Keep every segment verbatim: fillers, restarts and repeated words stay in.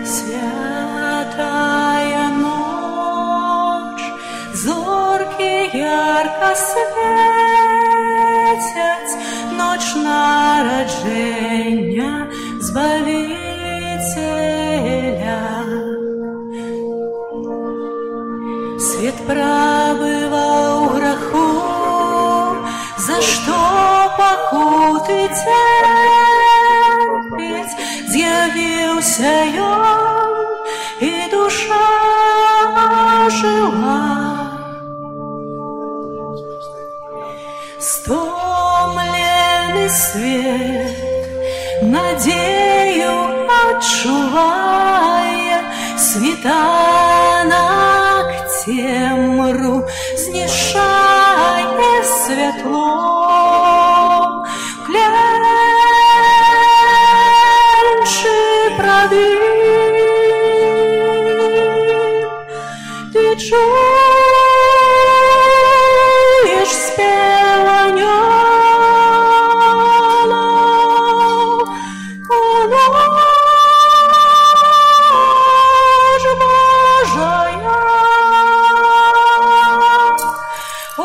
Святая ночь, зорки ярко светять, ночь народження Збавителя. Свет пробывал в греху, за что покуты терпеть, з'явился ён, и душа жила. Стомленный свет, надею отчувая, світанок темру знішає святлом. Клянчи пробил, ты чуешь спев анёлов, о, ночь Божия, о,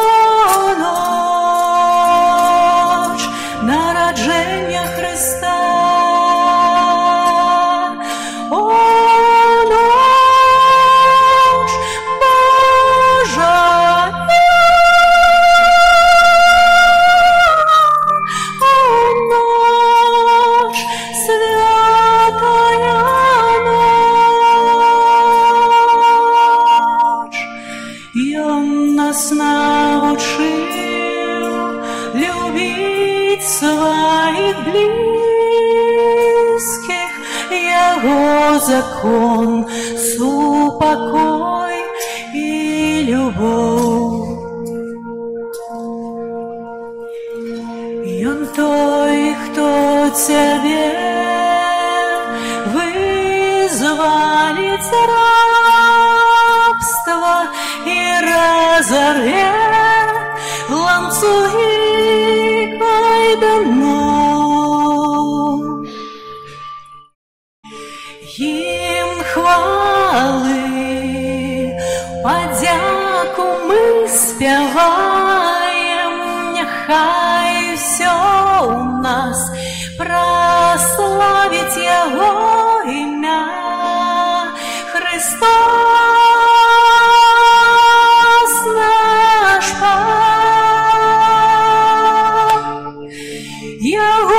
ночь народження Христа, о, ночь Божия, о, ночь святая ночь. И Он нас научил любить своих близких, Его закон — супокой и любовь. И Он той, кто тебе вызволит из рабства и разорвет ланцюги кайданов. Им хвали, подяку мы спеваем, нехай все у нас прославить Его имя. Христос наш Пан, Его